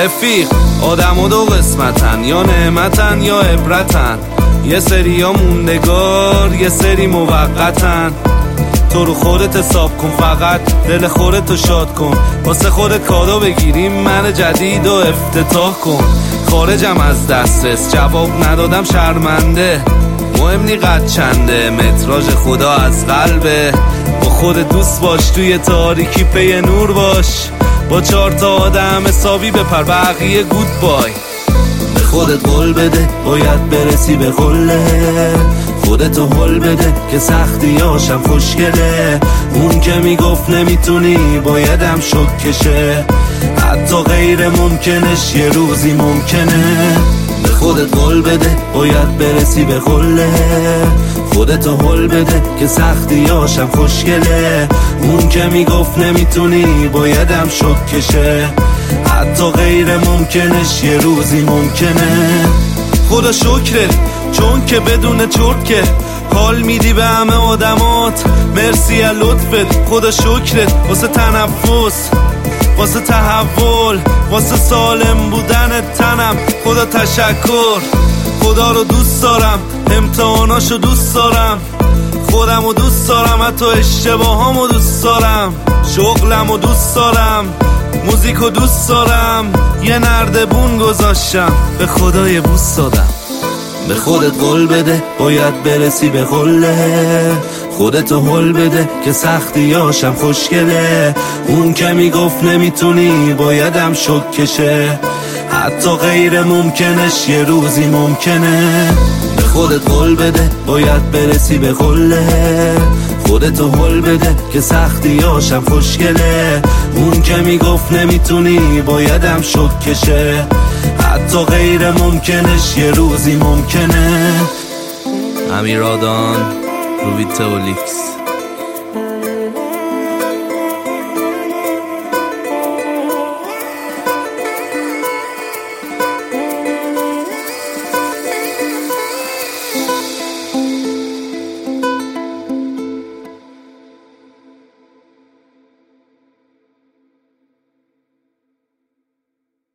رفیق آدم و دو قسمتن، یا نعمتن یا عبرتن، یه سری ها موندگار یه سری موقتن. تو رو خودت حساب کن، فقط دل خودتو شاد کن، واسه خودت کادو بگیریم من جدید و افتتاح کن. خارجم از دسترس، جواب ندادم شرمنده، مهم نی قد چنده، متراژ خدا از قلبه. با خود دوست باش، توی تاریکی پی نور باش، با 4 تا آدم حسابی بپر، بقیه گود بای. به خودت قول بده باید برسی به قله، خودتو حل بده که سختیاشم خوشگله. اون که میگفت نمیتونی بایدم شک کشه، حتی غیر ممکنش یه روزی ممکنه. به خودت قول بده باید برسی به قله، خودتو حل بده که سختیاشم خوشگله. اون که میگفت نمیتونی بایدم شک کشه، حتی غیر ممکنش یه روزی ممکنه. خدا شکره چون که بدون چرکه حال میدی به همه آدمات، مرسی از لطفت. خدا شکرت واسه تنفس، واسه تحول، واسه سالم بودن تنم. خدا تشکر، خدا رو دوست دارم، امتحاناشو دوست دارم، خودمو دوست دارم، حتی اشتباهامو دوست دارم، شغلمو دوست دارم، موزیکو دوست دارم. یه نردبون گذاشتم، به خدا یه بوس دادم. به خودت قول بده باید برسی به قله، خودتو حل بده که سختیاشم خوشگله. اون که میگفت نمیتونی بایدم شک کشه، حتی غیر ممکنش یه روزی ممکنه. به خودت قول بده باید برسی به قله، خودتو حل بده که سختیاشم خوشگله. اون که میگفت نمیتونی بایدم شک کشه، حتی غیر ممکنش یه روزی ممکنه. امیرادان، روبیتولیکس.